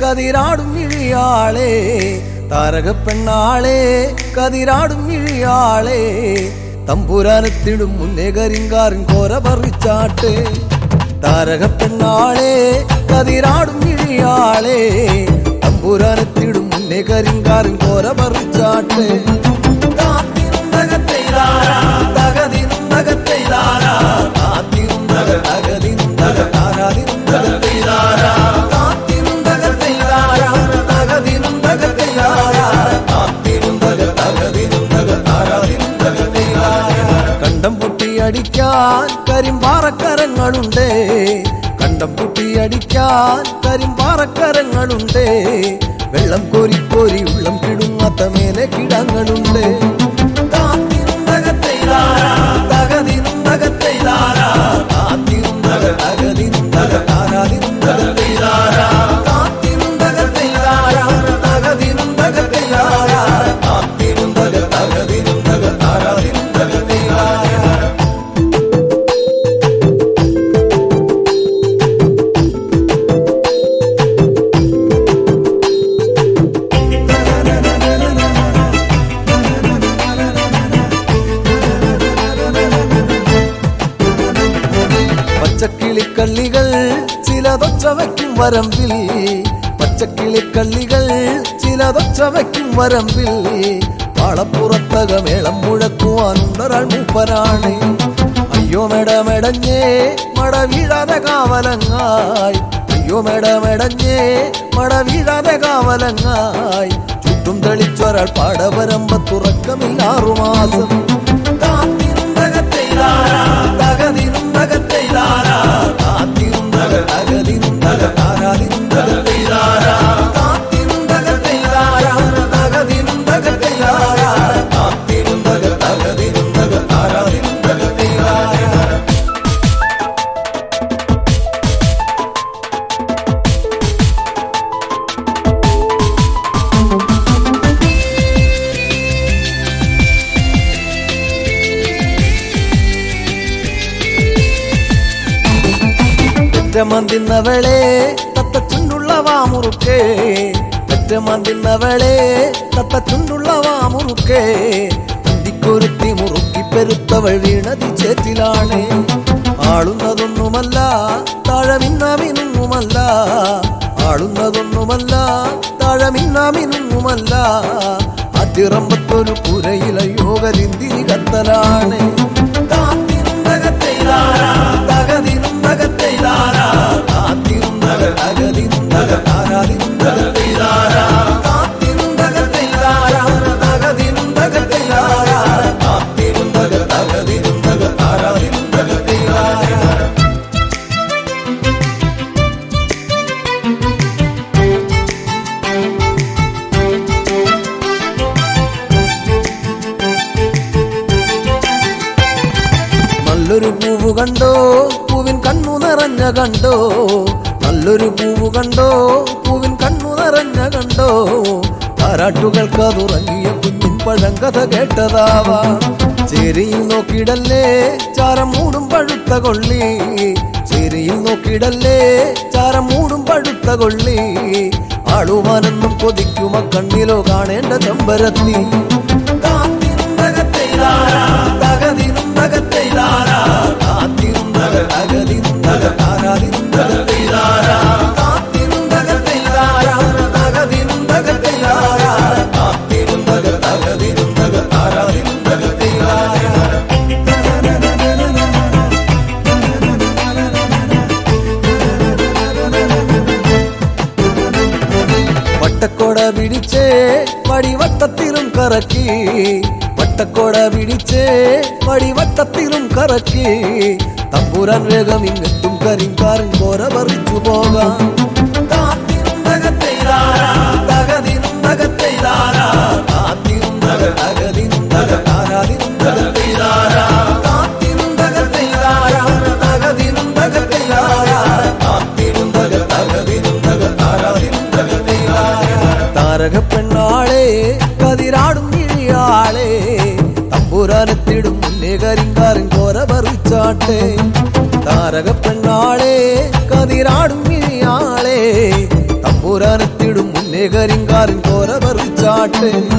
കതിരാടും ഇഴിയാളെ താരകപ്പെണ്ണാളെ കതിരാടും ഇഴിയാളെ തമ്പുരാനെത്തിടും മുന്നേ കരിങ്കാറിൻ കോര പറിച്ചാട്ടെ താരകപ്പെണ്ണാളെ കതിരാടും ഇഴിയാളെ തമ്പുരാനെത്തിടും മുന്നേ കരിങ്കാറിൻ കോര പറിച്ചാട്ടെ കണ്ടം പൊട്ടിയടിക്കാൻ കരിമ്പാറക്കരങ്ങളുണ്ട് കണ്ടം പൊട്ടിയടിക്കാൻ കരിമ്പാറക്കരങ്ങളുണ്ട് വെള്ളം കോരി കോരി ഉള്ളം കിടുങ്ങാത്ത മേലെ കിടങ്ങളുണ്ട് പച്ചക്കിളിക്കള്ളികൾ ചിലതൊച്ച വയ്ക്കും വരമ്പിൽ പച്ചക്കിളിക്കള്ളികൾ ചിലതൊച്ച വയ്ക്കും വരമ്പിൽ പാളപ്പുറത്തകമേളം മുഴക്കുവാനുണ്ടൊരാൾ മൂപ്പനാണ് അയ്യോ മെടമെടഞ്ഞേ മട വീഴാതെ കാവലങ്ങായി അയ്യോ മെടമെടഞ്ഞേ മട വീഴാതെ കാവലങ്ങായി ചുറ്റും തെളിച്ചൊരാൾ പാടവരമ്പത്തുറക്കമില്ലാറു മാസം പെറ്റമന്തിന്നവളെ തത്തച്ചുണ്ടുള്ള വാമുറുക്കേ പെറ്റമന്തിന്നവളെ തത്തച്ചുണ്ടുള്ള വാമുറുക്കേ അന്തിക്കൊരുത്തി മുറുക്കി പെരുത്തവൾ വീണതി ചേറ്റിലാണ് ആളുന്നതൊന്നുമല്ല താഴമിന്നാമിനുങ്ങുമല്ല ആളുന്നതൊന്നുമല്ല താഴമിന്നാമിനുങ്ങുമല്ല അതിറമ്പത്തൊരു പുരയില യോഗലിന്തിരി കത്തലാണ് നല്ലൊരു പൂവ് കണ്ടോ പൂവിൻ കണ്ണു നിറഞ്ഞ കണ്ടോ നല്ലൊരു പൂവ് കണ്ടോ പൂവിൻ കണ്ണു നിറഞ്ഞ കണ്ടോ താരാട്ടുകൾക്ക് അതുറങ്ങിയ കുഞ്ഞിൻ പഴങ്കഥ കേട്ടതാവാ ചേരിയിൽ നോക്കിയിടല്ലേ ചാരം മൂടും പഴുത്ത കൊള്ളി ചേരിയിൽ നോക്കിയിടല്ലേ ചാരം മൂടും പഴുത്ത കൊള്ളി ആളുവാനെന്നും കൊതിക്കുമ കണ്ണിലോ കാണേണ്ട ചെമ്പരത്തി വട്ടക്കോട പിടിച്ചേ വടിവട്ടത്തിലും കറക്കി വട്ടക്കോട പിടിച്ചേ വടിവട്ടത്തിലും കറക്കി തമ്പുരാൻ വേഗം ഇങ്ങെത്തും കരിങ്കാറിൻ കോര പറിച്ചു പോകാം താരകപ്പെണ്ണാളെ കതിരാടും ഇഴിയാളെ തമ്പുരാനെത്തിടും മുന്നേ കരിങ്കാറിൻ കോര പറിച്ചാട്ടെ താരകപ്പെണ്ണാളെ കതിരാടും ഇഴിയാളെ തമ്പുരാനെത്തിടും മുന്നേ കരിങ്കാരൻ കോര പറിച്ചാട്ടെ.